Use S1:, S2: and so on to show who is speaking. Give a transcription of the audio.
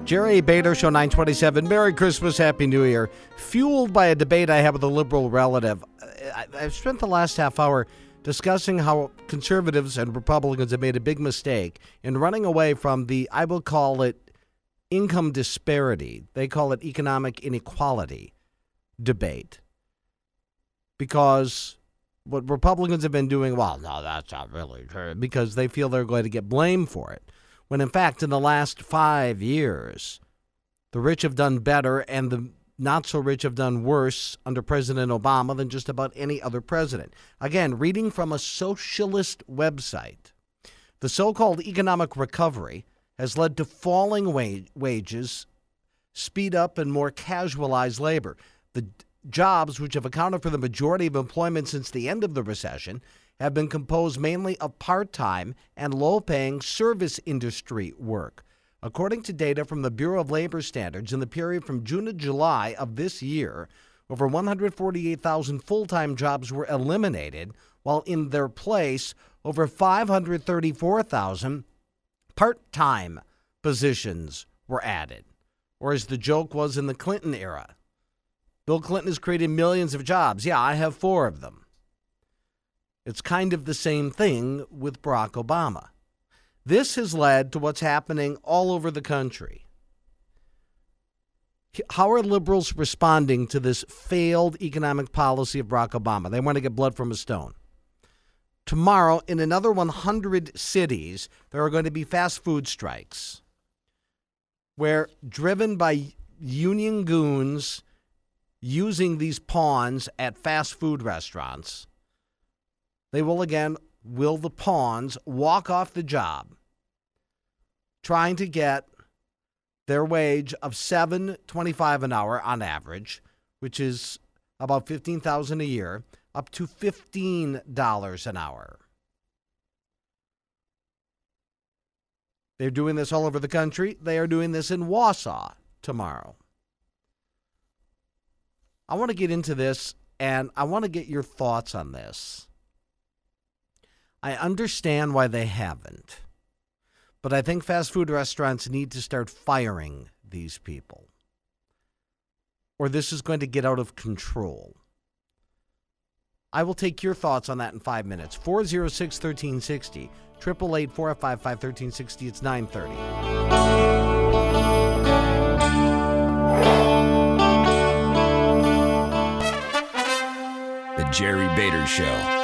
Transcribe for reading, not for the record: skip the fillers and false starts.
S1: Jerry Bader, Show 927. Merry Christmas, Happy New Year. Fueled by a debate I had with a liberal relative, I've spent the last half hour discussing how conservatives and Republicans have made a big mistake in running away from the, I will call it, income disparity. They call it economic inequality debate. Because what Republicans have been doing, well, no, that's not really true, because they feel they're going to get blamed for it. When in fact, in the last 5 years, the rich have done better and the not so rich have done worse under President Obama than just about any other president. Again, reading from a socialist website, the so-called economic recovery has led to falling wages, speed up and more casualized labor. The jobs, which have accounted for the majority of employment since the end of the recession, have been composed mainly of part-time and low-paying service industry work. According to data from the Bureau of Labor Standards, in the period from June to July of this year, over 148,000 full-time jobs were eliminated, while in their place, over 534,000 part-time positions were added. Or as the joke was in the Clinton era, Bill Clinton has created millions of jobs. Yeah, I have 4 of them. It's kind of the same thing with Barack Obama. This has led to what's happening all over the country. How are liberals responding to this failed economic policy of Barack Obama? They want to get blood from a stone. Tomorrow, in another 100 cities, there are going to be fast food strikes where, driven by union goons using these pawns at fast food restaurants, they will the pawns walk off the job trying to get their wage of $7.25 an hour on average, which is about $15,000 a year, up to $15 an hour. They're doing this all over the country. They are doing this in Wausau tomorrow. I want to get into this, and I want to get your thoughts on this. I understand why they haven't, but I think fast food restaurants need to start firing these people, or this is going to get out of control. I will take your thoughts on that in 5 minutes. 406-1360, 888-455-1360. It's 9:30.
S2: The Jerry Bader Show.